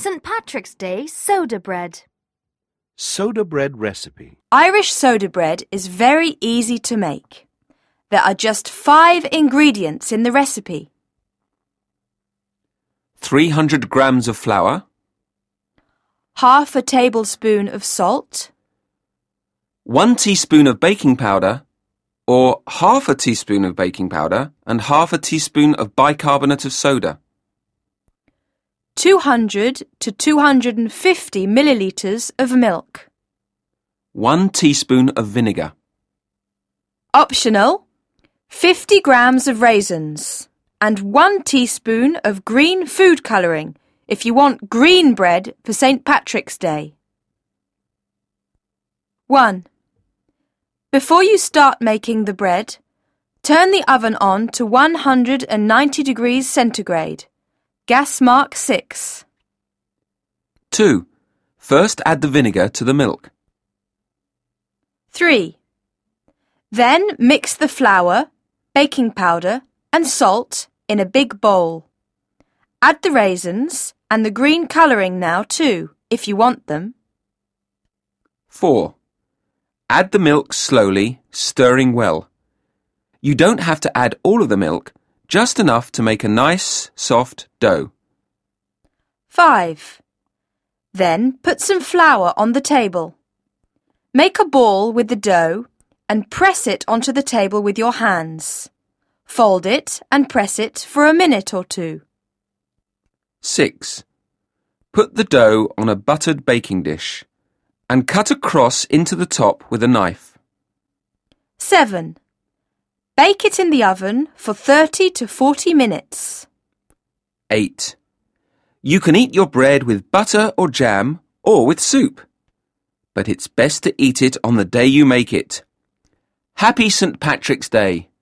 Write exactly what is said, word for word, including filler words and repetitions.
Saint Patrick's Day soda bread. Soda bread recipe. Irish soda bread is very easy to make. There are just five ingredients in the recipe. three hundred grams of flour, Half a tablespoon of salt, one teaspoon of baking powder, or half a teaspoon of baking powder and half a teaspoon of bicarbonate of soda. two hundred to two hundred fifty millilitres of milk. one teaspoon of vinegar. Optional, fifty grams of raisins and one teaspoon of green food colouring if you want green bread for Saint Patrick's Day. one. Before you start making the bread, turn the oven on to one hundred ninety degrees centigrade. Gas mark six. two. First add the vinegar to the milk. three. Then mix the flour, baking powder and salt in a big bowl. Add the raisins and the green colouring now too, if you want them. four. Add the milk slowly, stirring well. You don't have to add all of the milk, just enough to make a nice, soft dough. five. Then put some flour on the table. Make a ball with the dough and press it onto the table with your hands. Fold it and press it for a minute or two. six. Put the dough on a buttered baking dish and cut a cross into the top with a knife. seven. Bake it in the oven for thirty to forty minutes. eight. You can eat your bread with butter or jam or with soup, but it's best to eat it on the day you make it. Happy Saint Patrick's Day!